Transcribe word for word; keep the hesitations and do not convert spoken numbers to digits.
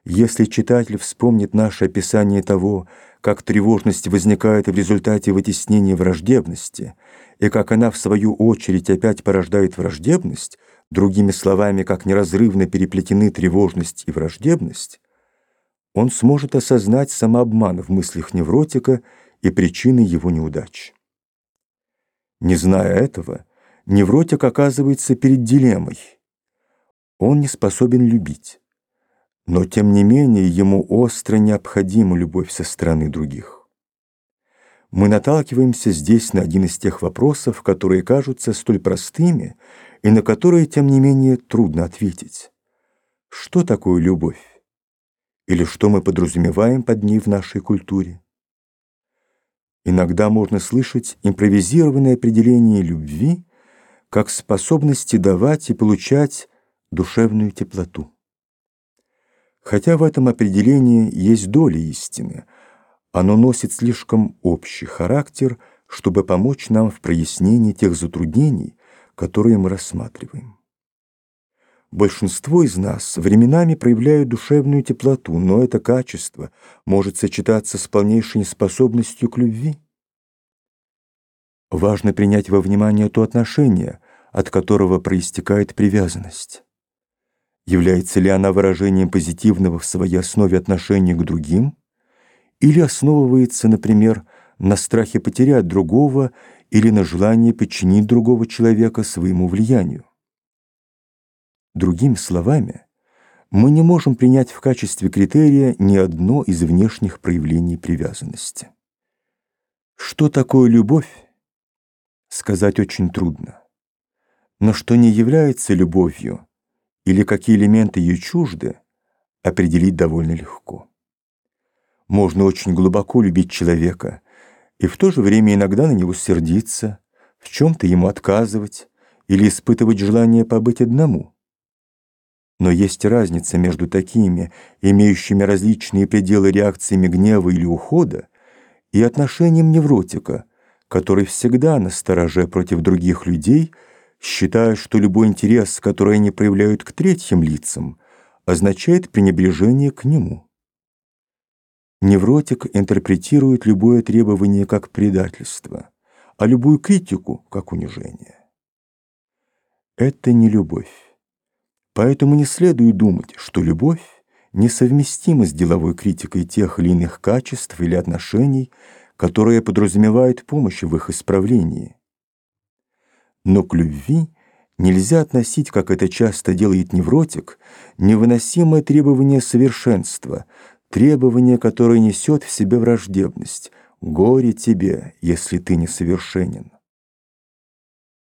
Если читатель вспомнит наше описание того, как тревожность возникает в результате вытеснения враждебности, и как она, в свою очередь, опять порождает враждебность, другими словами, как неразрывно переплетены тревожность и враждебность, он сможет осознать самообман в мыслях невротика и причины его неудач. Не зная этого, невротик оказывается перед дилеммой. Он не способен любить, но тем не менее ему остро необходима любовь со стороны других. Мы наталкиваемся здесь на один из тех вопросов, которые кажутся столь простыми и на которые, тем не менее, трудно ответить. Что такое любовь? Или что мы подразумеваем под ней в нашей культуре? Иногда можно слышать импровизированное определение любви как способности давать и получать душевную теплоту. Хотя в этом определении есть доля истины, оно носит слишком общий характер, чтобы помочь нам в прояснении тех затруднений, которые мы рассматриваем. Большинство из нас временами проявляют душевную теплоту, но это качество может сочетаться с полнейшей неспособностью к любви. Важно принять во внимание то отношение, от которого проистекает привязанность. Является ли она выражением позитивного в своей основе отношения к другим, или основывается, например, на страхе потерять другого или на желании подчинить другого человека своему влиянию? Другими словами, мы не можем принять в качестве критерия ни одно из внешних проявлений привязанности. Что такое любовь? Сказать очень трудно. Но что не является любовью, или какие элементы ее чужды, определить довольно легко. Можно очень глубоко любить человека и в то же время иногда на него сердиться, в чем-то ему отказывать или испытывать желание побыть одному. Но есть разница между такими, имеющими различные пределы реакциями гнева или ухода, и отношением невротика, который всегда настороже против других людей, считая, что любой интерес, который они проявляют к третьим лицам, означает пренебрежение к нему. Невротик интерпретирует любое требование как предательство, а любую критику как унижение. Это не любовь. Поэтому не следует думать, что любовь несовместима с деловой критикой тех или иных качеств или отношений, которые подразумевают помощь в их исправлении. Но к любви нельзя относить, как это часто делает невротик, невыносимое требование совершенства, требование, которое несет в себе враждебность. Горе тебе, если ты несовершенен.